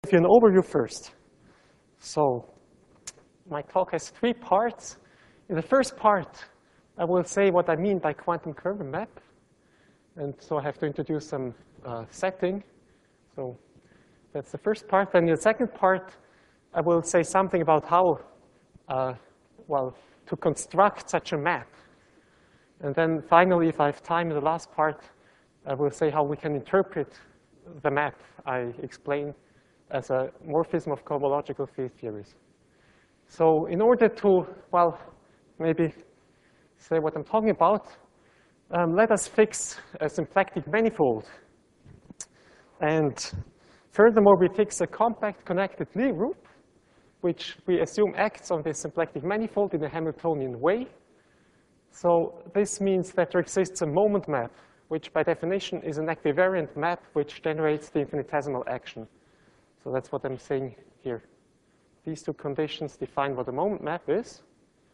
Give you an overview first. So my talk has 3 parts. In the first part, I will say what I mean by quantum Kerman map. And so I have to introduce some setting. So that's the first part. Then in the second part, I will say something about how, to construct such a map. And then finally, if I have time in the last part, I will say how we can interpret the map I explained as a morphism of cohomological field theories. So in order to, maybe say what I'm talking about, let us fix a symplectic manifold. And furthermore, we fix a compact connected Lie group, which we assume acts on this symplectic manifold in a Hamiltonian way. So this means that there exists a moment map, which by definition is an equivariant map which generates the infinitesimal action. So that's what I'm saying here. These 2 conditions define what a moment map is.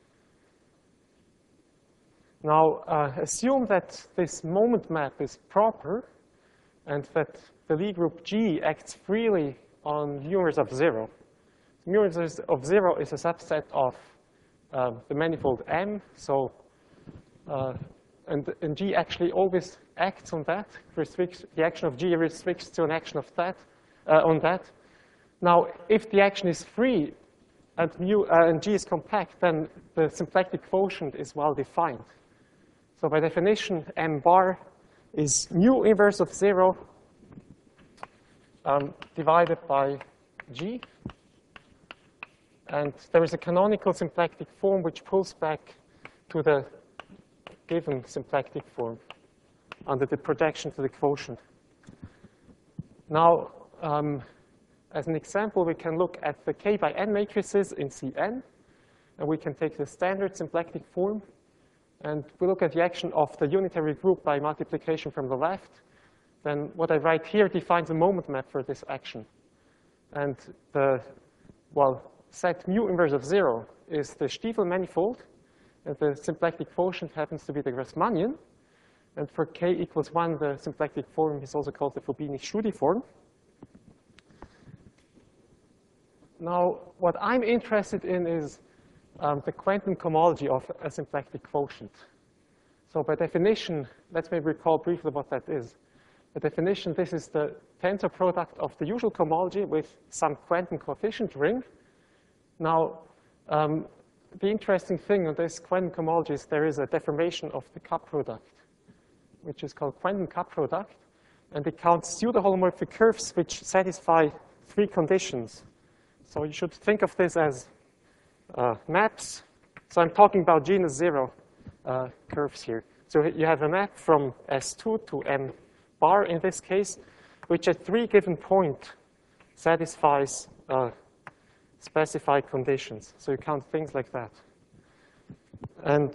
Now, assume that this moment map is proper and that the Lie group G acts freely on numerals of 0. Numerals of 0 is a subset of the manifold M. So, and G actually always acts on that. The action of G restricts to an action of that, on that. Now, if the action is free and G is compact, then the symplectic quotient is well defined. So by definition, M bar is mu inverse of 0 divided by G. And there is a canonical symplectic form which pulls back to the given symplectic form under the projection to the quotient. Now, as an example, we can look at the K by N matrices in Cn, and we can take the standard symplectic form, and we look at the action of the unitary group by multiplication from the left. Then what I write here defines a moment map for this action. And the, set mu inverse of 0 is the Stiefel manifold, and the symplectic quotient happens to be the Grassmannian. And for K equals 1, the symplectic form is also called the Fubini-Studi form. Now, what I'm interested in is the quantum cohomology of a symplectic quotient. So by definition, let's maybe recall briefly what that is. By definition, this is the tensor product of the usual cohomology with some quantum coefficient ring. Now, the interesting thing on this quantum cohomology is there is a deformation of the cup product, which is called quantum cup product. And it counts pseudo-holomorphic curves which satisfy 3 conditions. So you should think of this as maps. So I'm talking about genus 0 curves here. So you have a map from S2 to M bar in this case, which at 3 given points satisfies specified conditions. So you count things like that. And,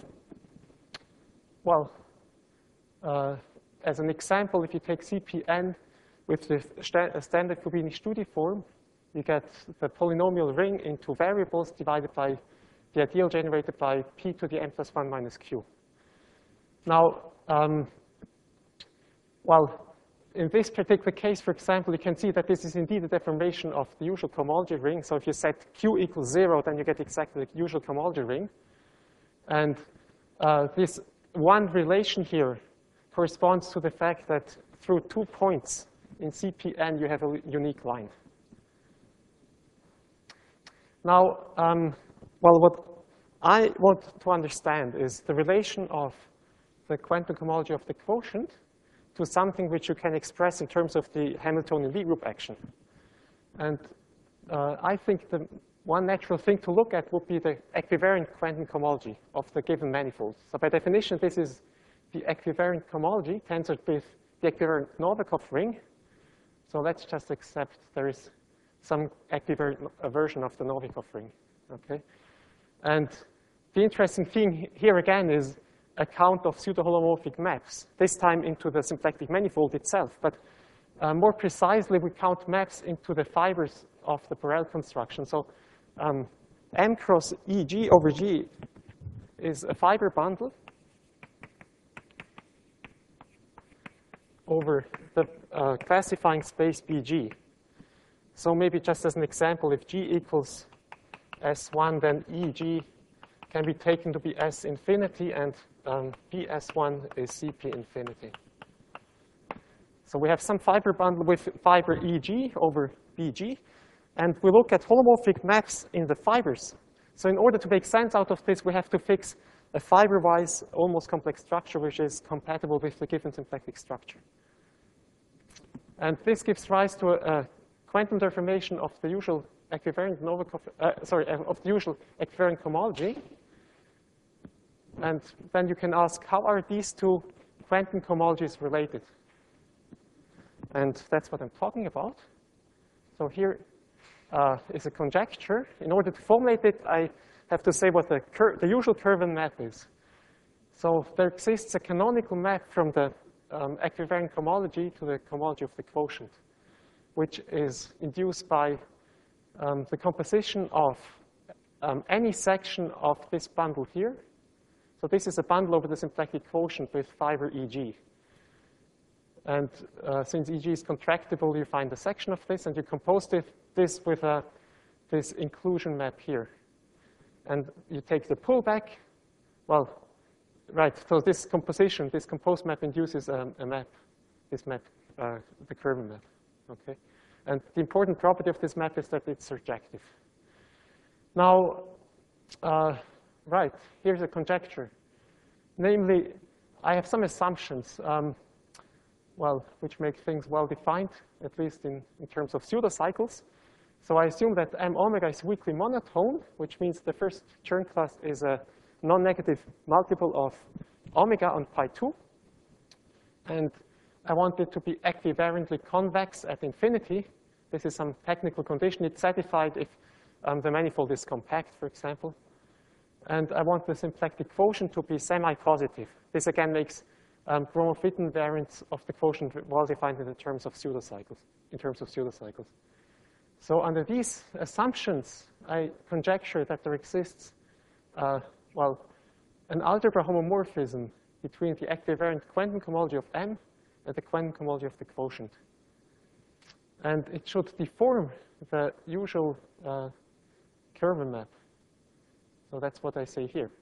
as an example, if you take Cpn with the standard Fubini-Studi form, you get the polynomial ring into variables divided by the ideal generated by p to the n plus 1 minus q. Now, in this particular case, for example, you can see that this is indeed a deformation of the usual cohomology ring. So if you set q equals 0, then you get exactly the usual cohomology ring. And this one relation here corresponds to the fact that through 2 points in Cpn, you have a unique line. Now, what I want to understand is the relation of the quantum cohomology of the quotient to something which you can express in terms of the Hamiltonian Lie group action. And I think the one natural thing to look at would be the equivariant quantum cohomology of the given manifold. So by definition, this is the equivariant cohomology tensored with the equivariant Novikov ring. So let's just accept there is some equivariant version of the Novikov ring, okay? And the interesting thing here again is a count of pseudo-holomorphic maps, this time into the symplectic manifold itself. But more precisely, we count maps into the fibers of the Borel construction. So M cross EG over G is a fiber bundle over the classifying space BG. So maybe just as an example, if G equals S1, then EG can be taken to be S infinity, and BS1 is CP infinity. So we have some fiber bundle with fiber EG over BG, and we look at holomorphic maps in the fibers. So in order to make sense out of this, we have to fix a fiber-wise almost complex structure which is compatible with the given symplectic structure. And this gives rise to a quantum deformation of the usual equivariant Novikov, of the usual equivariant cohomology. And then you can ask, how are these two quantum cohomologies related? And that's what I'm talking about. So here is a conjecture. In order to formulate it, I have to say what the usual Curvin map is. So there exists a canonical map from the equivariant cohomology to the cohomology of the quotient, which is induced by the composition of any section of this bundle here. So this is a bundle over the symplectic quotient with fiber EG. And since EG is contractible, you find a section of this, and you compose this with this inclusion map here. And you take the pullback. Well, right, so this composition, this composed map induces a map, this map, the Curvin map, okay? And the important property of this map is that it's surjective. Now, right, here's a conjecture. Namely, I have some assumptions, well, which make things well-defined, at least in terms of pseudocycles. So I assume that M omega is weakly monotone, which means the first Chern class is a non-negative multiple of omega on pi 2. And I want it to be equivariantly convex at infinity. This is some technical condition. It's satisfied if the manifold is compact, for example. And I want the symplectic quotient to be semi-positive. This again makes Gromov-Witten variants of the quotient well-defined in terms of pseudocycles. So under these assumptions, I conjecture that there exists, well, an algebra homomorphism between the equivariant quantum cohomology of M and the quantum cohomology of the quotient. And it should deform the usual Curvin map. So that's what I say here.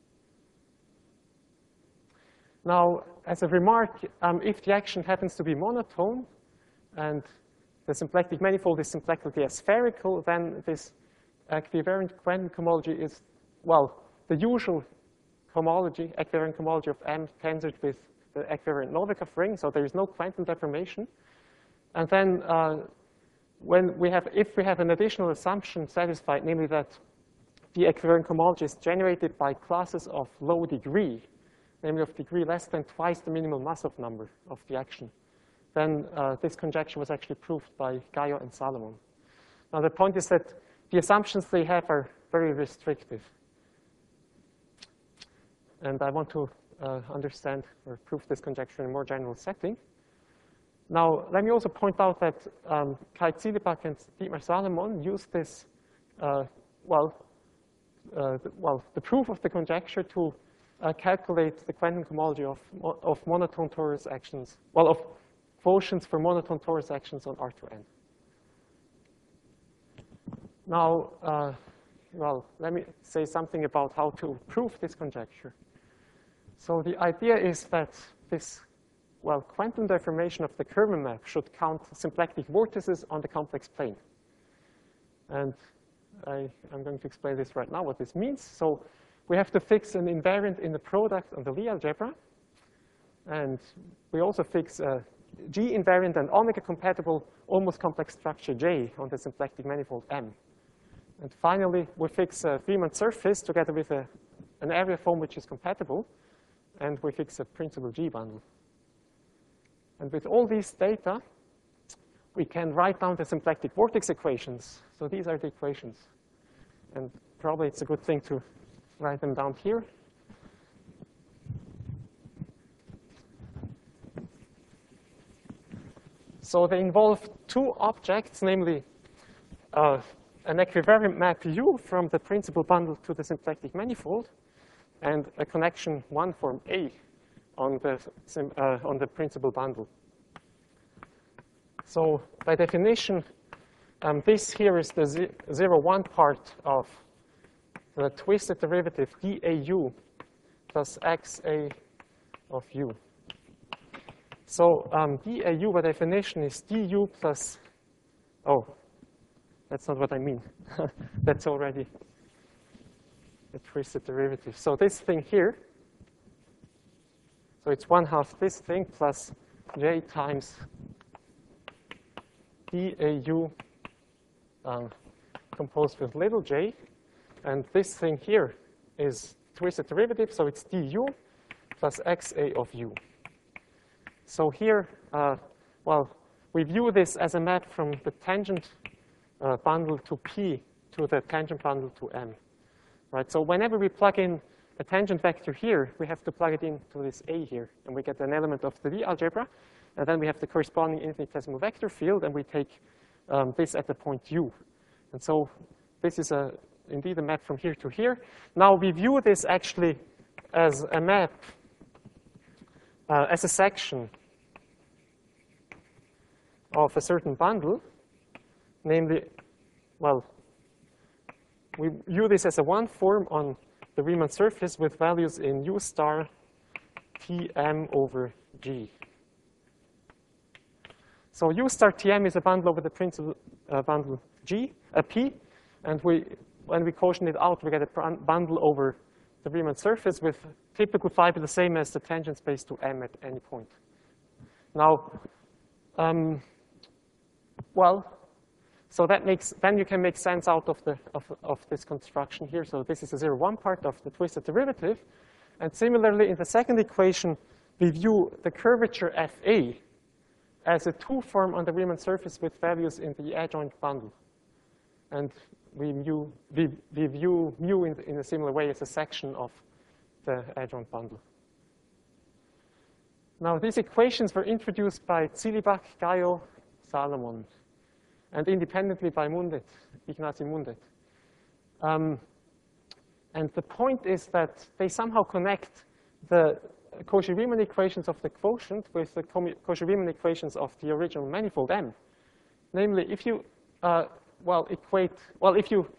Now, as a remark, if the action happens to be monotone and the symplectic manifold is symplectically aspherical, then this equivariant quantum cohomology is, well, the usual cohomology, equivariant cohomology of M tensored with the equivariant Novikov ring, so there is no quantum deformation. And then if we have an additional assumption satisfied, namely that the equivariant cohomology is generated by classes of low degree, namely of degree less than twice the minimal Masov number of the action, then this conjecture was actually proved by Gaillot and Salomon. Now the point is that the assumptions they have are very restrictive. And I want to understand or prove this conjecture in a more general setting. Now, let me also point out that Kai Zielebach and Dietmar Salomon used this, the proof of the conjecture to calculate the quantum cohomology of monotone torus actions, well, of quotients for monotone torus actions on R2N. Now, let me say something about how to prove this conjecture. So the idea is that this, quantum deformation of the Curvin map should count symplectic vortices on the complex plane. And I'm going to explain this right now, what this means. So we have to fix an invariant in the product on the Lie algebra. And we also fix a G invariant and omega compatible almost complex structure J on the symplectic manifold M. And finally, we fix a Riemann surface together with an area form which is compatible. And we fix a principal G bundle. And with all these data, we can write down the symplectic vortex equations. So these are the equations. And probably it's a good thing to write them down here. So they involve two objects, namely an equivariant map U from the principal bundle to the symplectic manifold, and a connection 1 form A on the principal bundle. So by definition, This here is the 0, 1 part of the twisted derivative dAu plus xa of u. So dAu by definition is du plus, oh, that's not what I mean. That's already a twisted derivative. So this thing here, so it's 1/2 this thing plus j times dAu composed with little j. And this thing here is twisted derivative, so it's du plus xa of u. So here, well, we view this as a map from the tangent bundle to P to the tangent bundle to M. Right? So whenever we plug in a tangent vector here, we have to plug it into this A here, and we get an element of the D algebra. And then we have the corresponding infinitesimal vector field, and we take this at the point U. And so this is indeed a map from here to here. Now we view this actually as a map, as a section of a certain bundle, namely, well, we view this as a one form on the Riemann surface with values in U star Tm over G. So U star Tm is a bundle over the principal bundle G, P, and when we quotient it out, we get a bundle over the Riemann surface with typical phi be the same as the tangent space to M at any point. Now, well, so that makes, then you can make sense out of this construction here. So this is a 0, 1 part of the twisted derivative. And similarly, in the second equation, we view the curvature Fa as a 2 form on the Riemann surface with values in the adjoint bundle. And we view mu in a similar way as a section of the adjoint bundle. Now, these equations were introduced by Zilibach, Gayo, Salomon, and independently by Mundet, Ignacy Mundet. And the point is that they somehow connect the Cauchy-Riemann equations of the quotient with the Cauchy-Riemann equations of the original manifold M. Namely, if you if you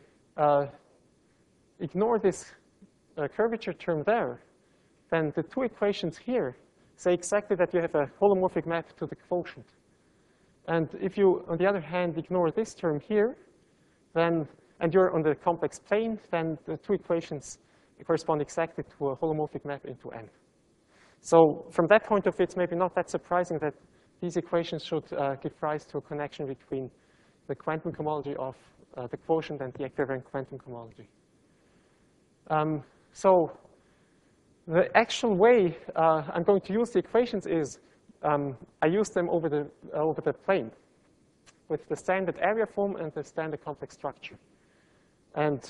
ignore this curvature term there, then the two equations here say exactly that you have a holomorphic map to the quotient. And if you, on the other hand, ignore this term here, then, and you're on the complex plane, then the two equations correspond exactly to a holomorphic map into M. So from that point of view, it's maybe not that surprising that these equations should give rise to a connection between the quantum cohomology of the quotient and the equivariant quantum cohomology. So the actual way I'm going to use the equations is I use them over the plane with the standard area form and the standard complex structure. And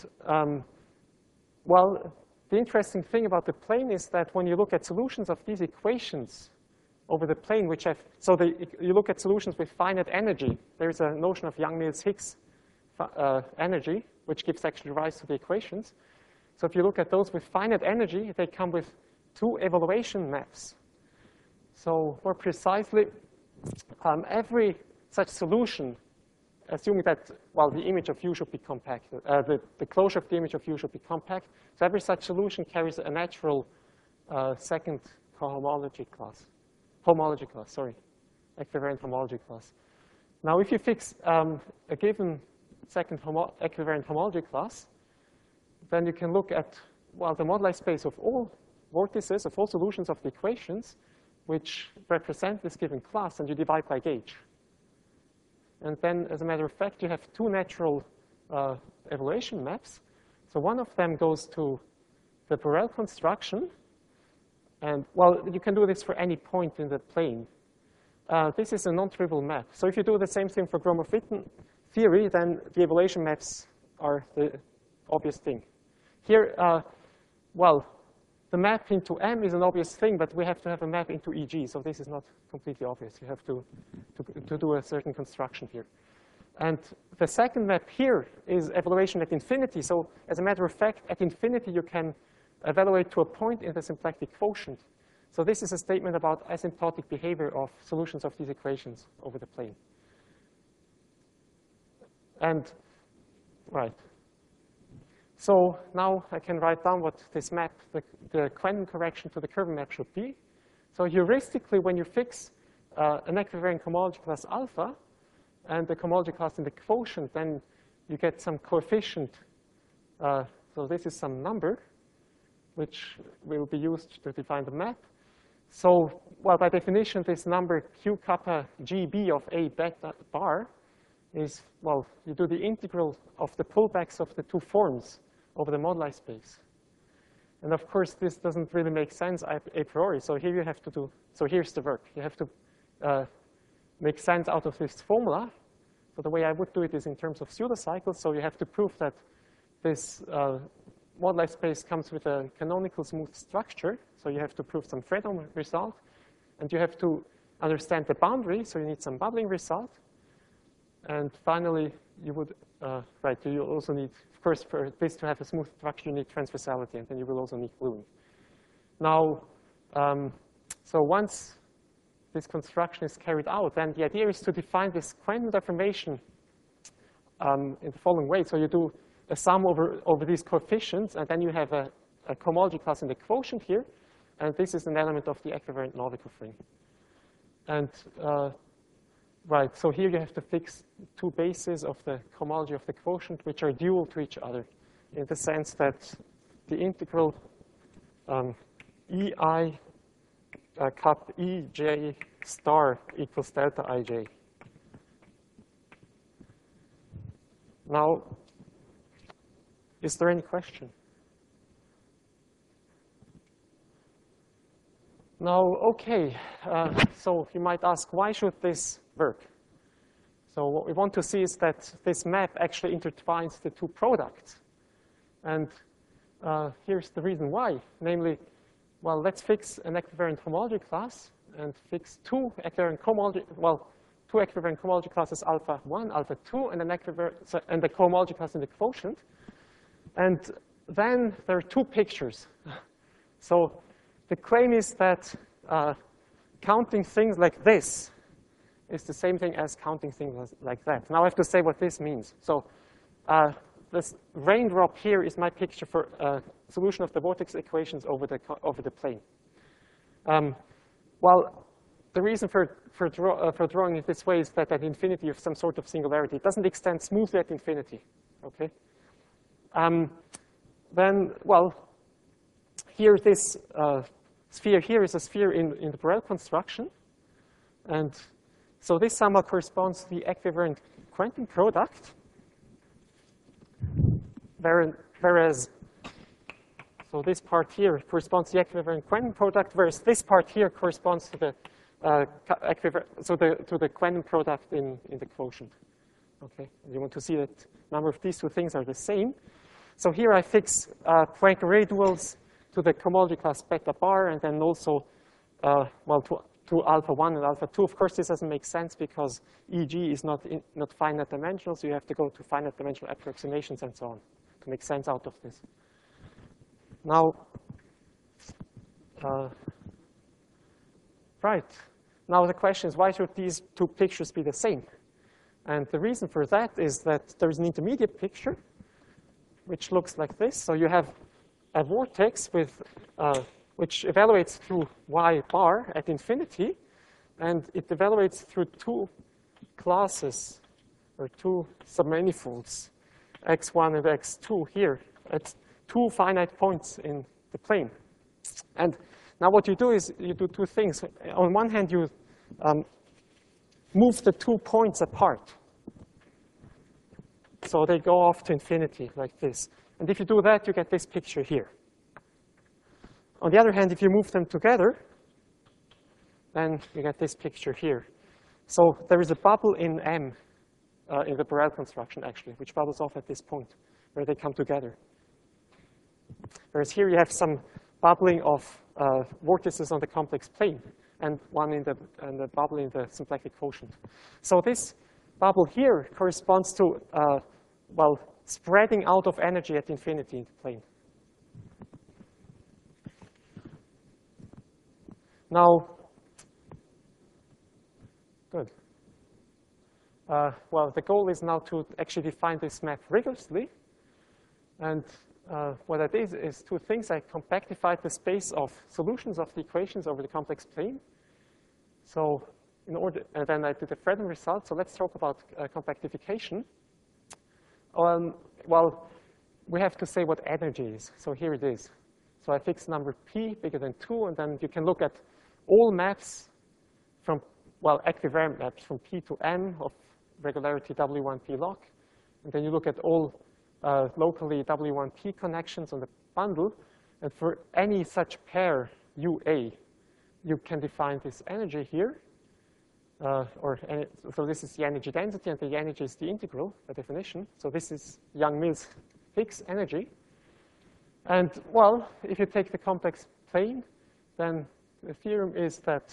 well, the interesting thing about the plane is that when you look at solutions of these equations over the plane, which have, so you look at solutions with finite energy. There's a notion of Yang-Mills-Higgs energy, which gives actually rise to the equations. So if you look at those with finite energy, they come with two evaluation maps. So more precisely, every such solution, assuming that, well, the image of U should be compact, the closure of the image of U should be compact. So every such solution carries a natural second homology class, equivariant homology class. Now, if you fix a given second equivariant homology class, then you can look at, well, the moduli space of all vortices, of all solutions of the equations, which represent this given class, and you divide by gauge. And then, as a matter of fact, you have two natural evaluation maps. So one of them goes to the Borel construction. And, well, you can do this for any point in the plane. This is a non-trivial map. So if you do the same thing for Gromov-Witten theory, then the evaluation maps are the obvious thing. Here, well, the map into M is an obvious thing, but we have to have a map into EG, so this is not completely obvious. You have to do a certain construction here. And the second map here is evaluation at infinity. So as a matter of fact, at infinity, you can evaluate to a point in the symplectic quotient. So this is a statement about asymptotic behavior of solutions of these equations over the plane. And, right. So now I can write down what this map, the quantum correction to the Kelvin map should be. So heuristically, when you fix an equivariant cohomology class alpha and the cohomology class in the quotient, then you get some coefficient. So this is some number, which will be used to define the map. So, well, by definition, this number q kappa gb of a beta bar is, well, you do the integral of the pullbacks of the two forms over the moduli space. And of course, this doesn't really make sense a priori. So here you have to do, so here's the work. You have to make sense out of this formula. So the way I would do it is in terms of pseudocycles. So you have to prove that this moduli space comes with a canonical smooth structure. So you have to prove some Fredholm result. And you have to understand the boundary. So you need some bubbling result. And finally, you would, right, you also need, of course, for this to have a smooth structure, you need transversality. And then you will also need gluing. Now, so once this construction is carried out, then the idea is to define this quantum deformation in the following way. So you do a sum over these coefficients, and then you have a cohomology class in the quotient here. And this is an element of the equivariant Novikov ring. And right, so here you have to fix two bases of the cohomology of the quotient, which are dual to each other, in the sense that the integral ei cup ej star equals delta ij. Now, is there any question? Now, okay, so you might ask, why should this work? So what we want to see is that this map actually intertwines the two products. And here's the reason why. Namely, well, let's fix an equivariant homology class and fix two equivariant cohomology classes alpha 1, alpha 2, and and the cohomology class in the quotient. And then there are two pictures. So the claim is that counting things like this is the same thing as counting things like that. Now I have to say what this means. So this raindrop here is my picture for solution of the vortex equations over the plane. Well, the reason for drawing it this way is that at infinity you have some sort of singularity. It doesn't extend smoothly at infinity. Okay. Then, well, here this sphere here is a sphere in the Borel construction. And so this somehow corresponds to the equivariant quantum product. Whereas, so this part here corresponds to the equivariant quantum product, whereas this part here corresponds to the to the quantum product in the quotient. Okay, and you want to see that number of these two things are the same. So here I fix Poincare duals to the cohomology class beta bar, and then also, well, to alpha 1 and alpha 2. Of course, this doesn't make sense because EG is not finite dimensional, so you have to go to finite dimensional approximations and so on to make sense out of this. Now, right. Now the question is, why should these two pictures be the same? And the reason for that is that there is an intermediate picture, which looks like this. So you have a vortex with which evaluates through y bar at infinity, and it evaluates through two classes, or two submanifolds, x1 and x2 here, at two finite points in the plane. And now what you do is you do two things. On one hand, you move the 2 points apart. So they go off to infinity like this. And if you do that, you get this picture here. On the other hand, if you move them together, then you get this picture here. So there is a bubble in M in the Borel construction, actually, which bubbles off at this point where they come together. Whereas here you have some bubbling of vortices on the complex plane and one in the bubble in the symplectic quotient. So this bubble here corresponds to, well, spreading out of energy at infinity in the plane. Now, good. well, the goal is now to actually define this map rigorously. And what that is two things. I compactified the space of solutions of the equations over the complex plane. So and then I did the Fredholm result. So let's talk about compactification. Well, we have to say what energy is. So here it is. So I fix number p bigger than 2, and then you can look at all maps from, well, equivariant maps from p to m of regularity W1p log. And then you look at all locally W1p connections on the bundle. And for any such pair, UA, you can define this energy here. So this is the energy density, and the energy is the integral by definition. So this is Yang-Mills Higgs energy. And, well, if you take the complex plane, then the theorem is that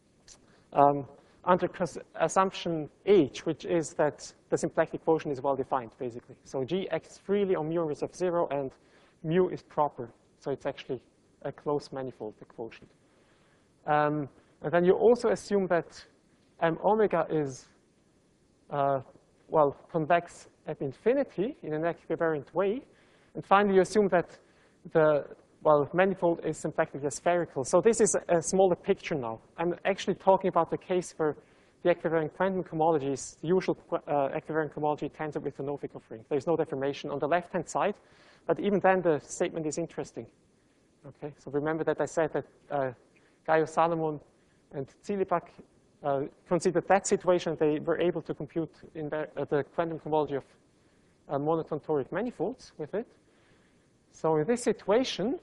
under assumption H, which is that the symplectic quotient is well defined, basically. So G acts freely on mu inverse of 0, and mu is proper. So it's actually a closed manifold, the quotient. And then you also assume that M omega is, well, convex at infinity in an equivariant way. And finally, you assume that the, well, manifold is symplectically spherical. So this is a smaller picture now. I'm actually talking about the case where the equivariant quantum cohomology is the usual equivariant cohomology tensor with the Novikov ring. There's no deformation on the left-hand side, but even then the statement is interesting. Okay, so remember that I said that Gaio Salomon and Zilibak considered that situation. They were able to compute in the quantum cohomology of monotone toric manifolds with it. So in this situation,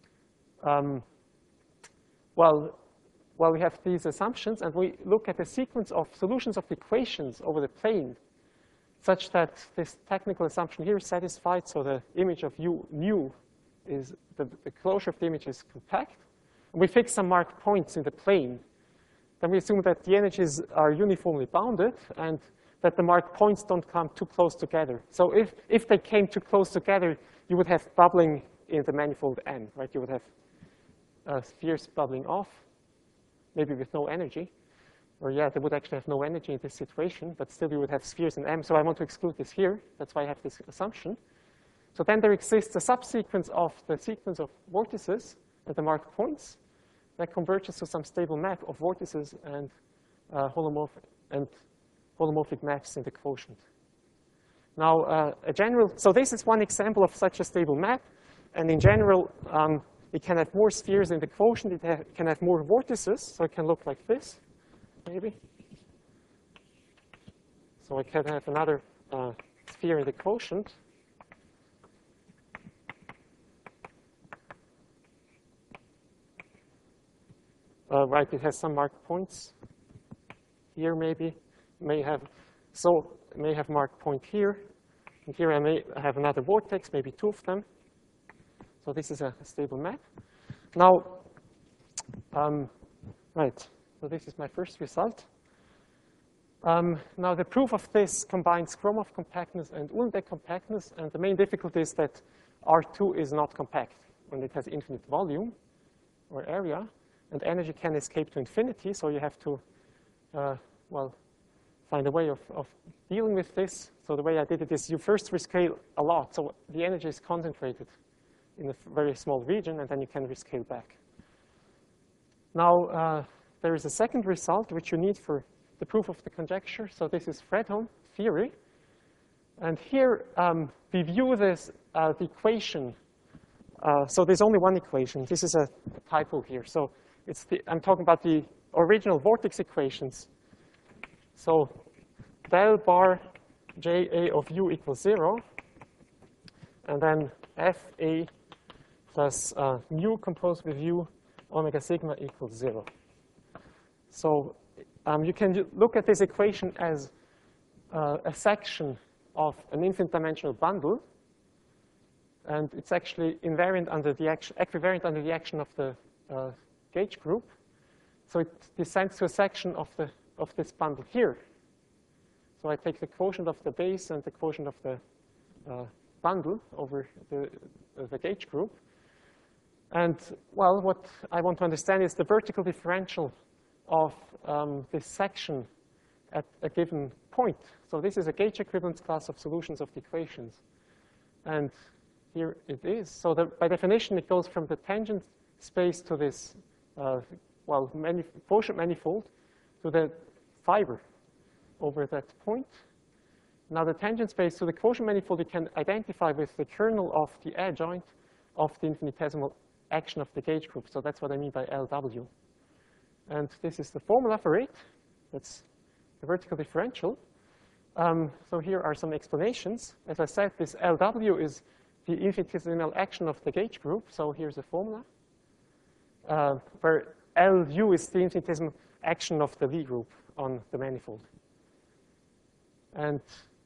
well, we have these assumptions, and we look at a sequence of solutions of the equations over the plane such that this technical assumption here is satisfied. So the image of nu is, the closure of the image is compact. And we fix some marked points in the plane. Then we assume that the energies are uniformly bounded and that the marked points don't come too close together. So if they came too close together, you would have bubbling in the manifold M, right? You would have spheres bubbling off, maybe with no energy. Or yeah, they would actually have no energy in this situation, but still you would have spheres in M. So I want to exclude this here. That's why I have this assumption. So then there exists a subsequence of the sequence of vortices at the marked points that converges to some stable map of vortices and holomorphic maps in the quotient. Now, so this is one example of such a stable map. And in general, it can have more spheres in the quotient. It can have more vortices. So it can look like this, maybe. So I can have another sphere in the quotient. Right, it has some marked points here, maybe. May have marked point here. And here I may have another vortex, maybe 2 of them. So this is a stable map. Now, right, so this is my first result. Now, the proof of this combines Gromov compactness and Uhlenbeck compactness. And the main difficulty is that R2 is not compact when it has infinite volume or area. And energy can escape to infinity. So you have to, well, find a way of dealing with this. So the way I did it is you first rescale a lot. So the energy is concentrated in a very small region, and then you can rescale back. Now, there is a second result which you need for the proof of the conjecture. So this is Fredholm theory. And here we view this, the equation. So there's only one equation. This is a typo here. So I'm talking about the original vortex equations. So del bar JA of U equals 0. And then FA plus mu composed with U omega sigma equals 0. So you can look at this equation as a section of an infinite dimensional bundle. And it's actually invariant under the action, equivariant under the action of the gauge group. So it descends to a section of this bundle here. So I take the quotient of the base and the quotient of the bundle over the gauge group. And, well, what I want to understand is the vertical differential of this section at a given point. So this is a gauge equivalence class of solutions of the equations. And here it is. So by definition, it goes from the tangent space to this, quotient manifold to the fiber over that point. Now the tangent space to the quotient manifold you can identify with the kernel of the adjoint of the infinitesimal action of the gauge group. So that's what I mean by LW. And this is the formula for it. That's the vertical differential. So here are some explanations. As I said, this LW is the infinitesimal action of the gauge group. So here's the formula, where LU is the infinitesimal action of the Lie group on the manifold. And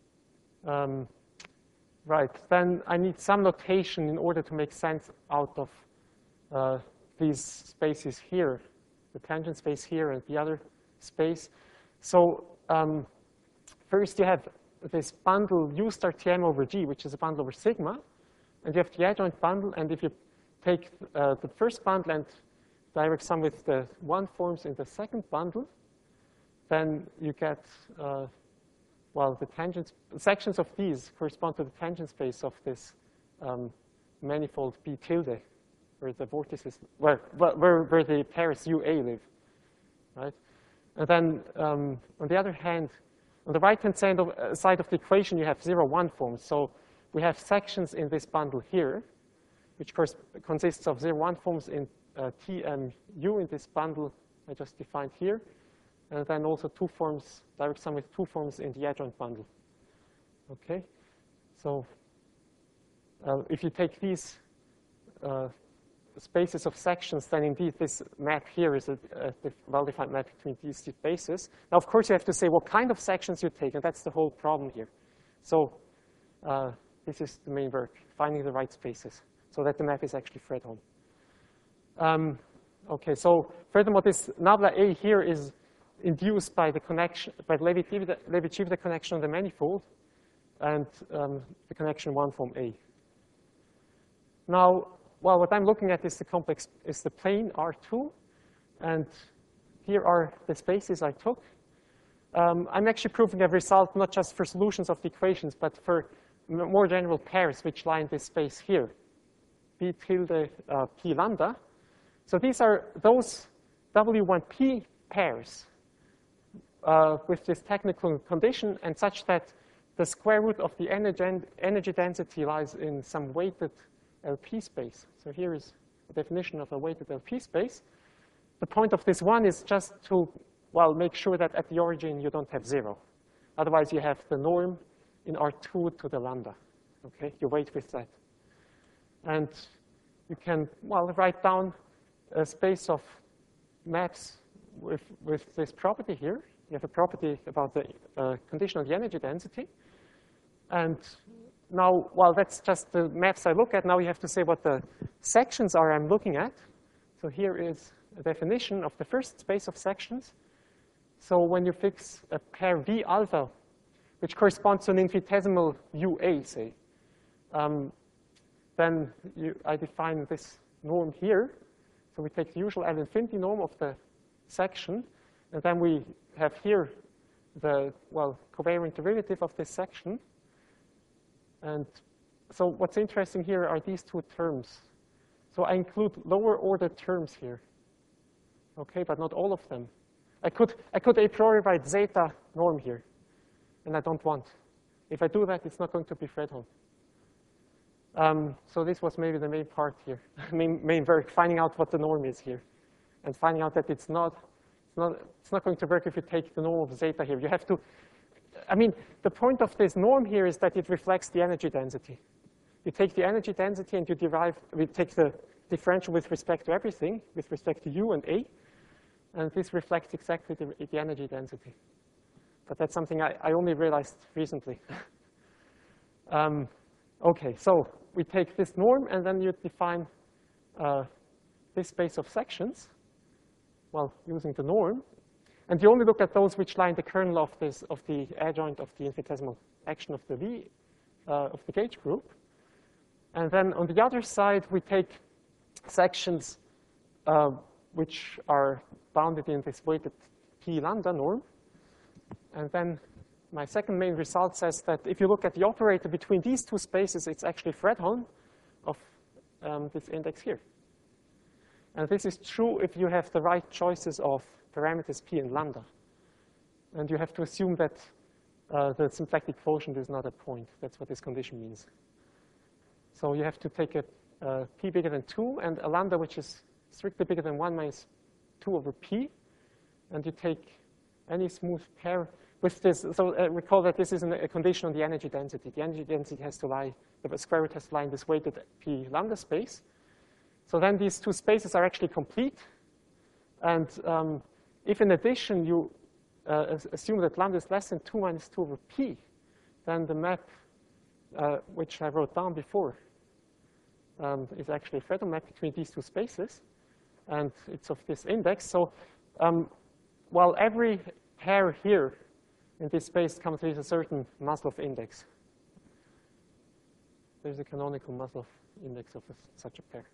right, then I need some notation in order to make sense out of these spaces here, the tangent space here and the other space. So first you have this bundle U star Tm over G, which is a bundle over sigma. And you have the adjoint bundle. And if you take the first bundle and direct sum with the 1 forms in the second bundle, then you get, the tangent sections of these correspond to the tangent space of this manifold B tilde, where the vortices, where the pairs UA live, right? And then on the other hand, on the right-hand side of the equation, you have 0, 1 forms. So we have sections in this bundle here, which consists of 0, 1 forms in T and U in this bundle I just defined here. And then also 2 forms, direct sum with 2 forms in the adjoint bundle. Okay, so if you take these spaces of sections, then indeed this map here is a well-defined map between these two bases. Now, of course, you have to say what kind of sections you take, and that's the whole problem here. So this is the main work, finding the right spaces so that the map is actually Fredholm. Okay, so furthermore, this nabla A here is induced by the connection, by the Levi-Civita connection on the manifold and the connection 1 form A. Now, well, what I'm looking at is the plane R2, and here are the spaces I took. I'm actually proving a result not just for solutions of the equations, but for more general pairs which lie in this space here, B tilde P lambda. So these are those W1P pairs with this technical condition, and such that the square root of the energy density lies in some weighted LP space. So here is a definition of a weighted LP space. The point of this one is just to, well, make sure that at the origin you don't have 0. Otherwise, you have the norm in R2 to the lambda. Okay, you wait with that. And you can, well, write down a space of maps with this property here. You have a property about the condition of the energy density. And now, well, that's just the maps I look at. Now you have to say what the sections are I'm looking at. So here is a definition of the first space of sections. So when you fix a pair V alpha, which corresponds to an infinitesimal UA, say, then I define this norm here. So we take the usual L infinity norm of the section, and then we have here the, well, covariant derivative of this section. And so what's interesting here are these two terms. So I include lower order terms here, okay, but not all of them. I could a priori write zeta norm here, and I don't want. If I do that, it's not going to be Fredholm. So this was maybe the main part here, main work, finding out what the norm is here, and finding out that it's not going to work if you take the norm of zeta here. You have to, I mean, the point of this norm here is that it reflects the energy density. You take the energy density and we take the differential with respect to everything, with respect to U and A, and this reflects exactly the energy density. But that's something I only realized recently. Okay, so we take this norm, and then you define this space of sections, well, using the norm. And you only look at those which lie in the kernel of the adjoint of the infinitesimal action of the V of the gauge group. And then on the other side, we take sections which are bounded in this weighted P lambda norm. And then my second main result says that if you look at the operator between these two spaces, it's actually Fredholm of this index here. And this is true if you have the right choices of parameters p and lambda. And you have to assume that the symplectic quotient is not a point. That's what this condition means. So you have to take a p bigger than 2 and a lambda which is strictly bigger than 1 minus 2 over p. And you take any smooth pair with this. So recall that this is a condition on the energy density. The energy density has to lie, the square root has to lie in this weighted p lambda space. So then these two spaces are actually complete. And if in addition you assume that lambda is less than 2 minus 2 over p, then the map, which I wrote down before, is actually a Fredholm map between these two spaces. And it's of this index. So while every pair here in this space comes with a certain Maslov index, there's a canonical Maslov index of such a pair.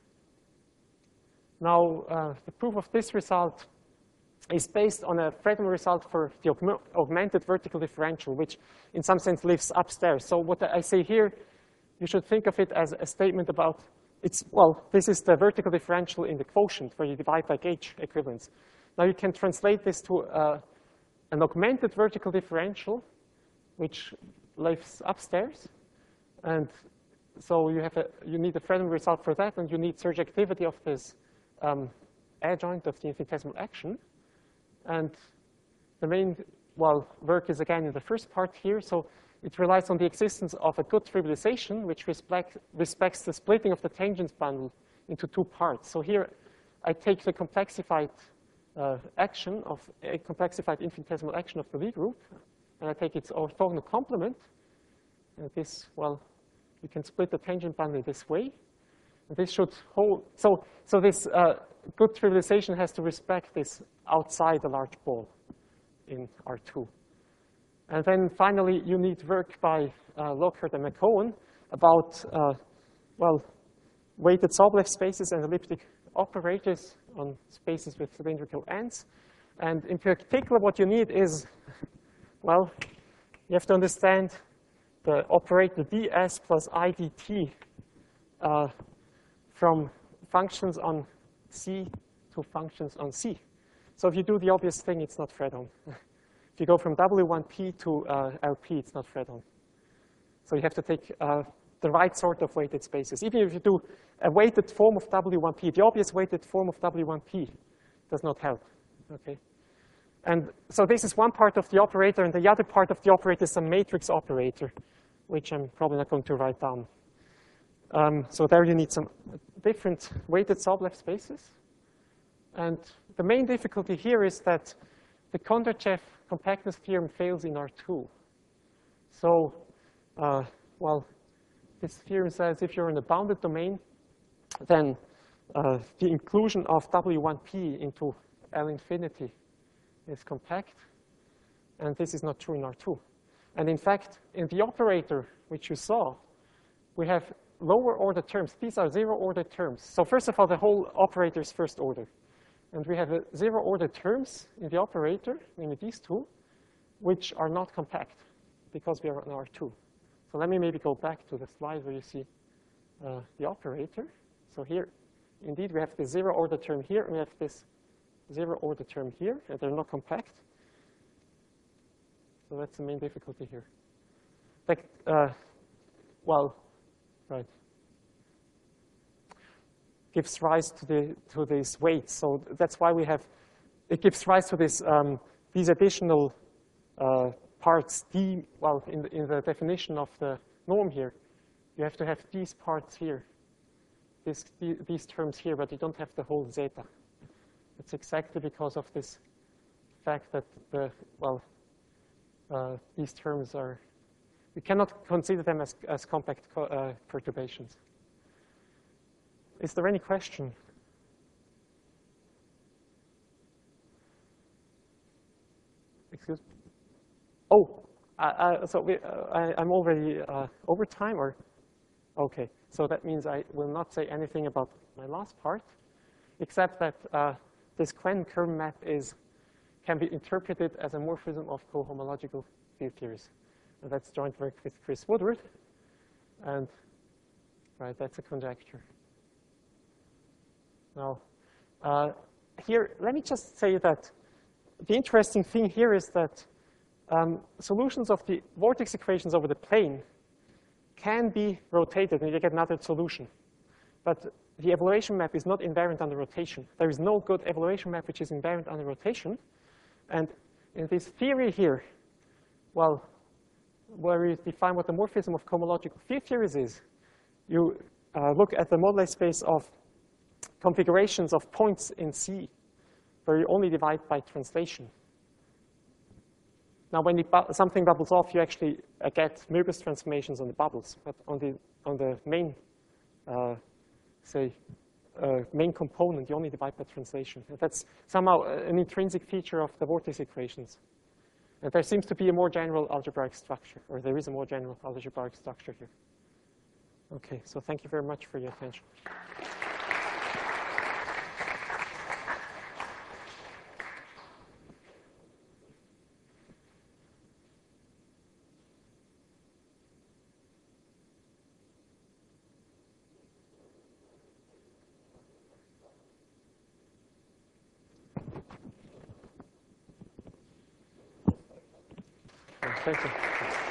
Now, the proof of this result is based on a Fredholm result for the augmented vertical differential, which in some sense lives upstairs. So what I say here, you should think of it as a statement about this is the vertical differential in the quotient where you divide by gauge equivalence. Now you can translate this to an augmented vertical differential, which lives upstairs. And so you need a Fredholm result for that, and you need surjectivity of this adjoint of the infinitesimal action. And the main, work is again in the first part here. So it relies on the existence of a good trivialization, which respects the splitting of the tangent bundle into two parts. So here I take the complexified action of a complexified infinitesimal action of the Lie group, and I take its orthogonal complement. And this, you can split the tangent bundle this way. And this should hold. So this good trivialization has to respect this outside the large ball in R2. And then finally, you need work by Lockhart and McCowan about, weighted Sobolev spaces and elliptic operators on spaces with cylindrical ends. And in particular, what you need is, you have to understand the operator ds plus idt from functions on C to functions on C. So if you do the obvious thing, it's not Fredholm. If you go from W1P to LP, it's not Fredholm. So you have to take the right sort of weighted spaces. Even if you do a weighted form of W1P, the obvious weighted form of W1P does not help. Okay. And so this is one part of the operator, and the other part of the operator is a matrix operator, which I'm probably not going to write down. So there you need some different weighted Sobolev spaces. And the main difficulty here is that the Kondratyev compactness theorem fails in R2. So, this theorem says if you're in a bounded domain, then the inclusion of W1P into L infinity is compact. And this is not true in R2. And in fact, in the operator, which you saw, we have lower order terms. These are zero order terms. So first of all, the whole operator is first order. And we have zero order terms in the operator, namely these two, which are not compact because we are on R2. So let me maybe go back to the slide where you see the operator. So here, indeed, we have the zero order term here, and we have this zero order term here, and they're not compact. So that's the main difficulty here. Like, right. Gives rise to these weights. So that's why we have, it gives rise to this, these additional parts, in the definition of the norm here, you have to have these parts here, these terms here, but you don't have the whole zeta. It's exactly because of this fact that these terms are, we cannot consider them as compact perturbations. Is there any question? Excuse me? Oh, I'm already over time, or? Okay, so that means I will not say anything about my last part, except that this Quen Kerm map can be interpreted as a morphism of cohomological field theories. And that's joint work with Chris Woodward. And right, that's a conjecture. Now, here, let me just say that the interesting thing here is that solutions of the vortex equations over the plane can be rotated, and you get another solution. But the evaluation map is not invariant under rotation. There is no good evaluation map which is invariant under rotation. And in this theory here, well, where we define what the morphism of cohomological field theories is, you look at the moduli space of configurations of points in C, where you only divide by translation. Now, when something bubbles off, you actually get Möbius transformations on the bubbles, but on the main, main component, you only divide by translation. And that's somehow an intrinsic feature of the vortex equations. And there seems to be a more general algebraic structure, or there is a more general algebraic structure here. Okay, so thank you very much for your attention. Thank you.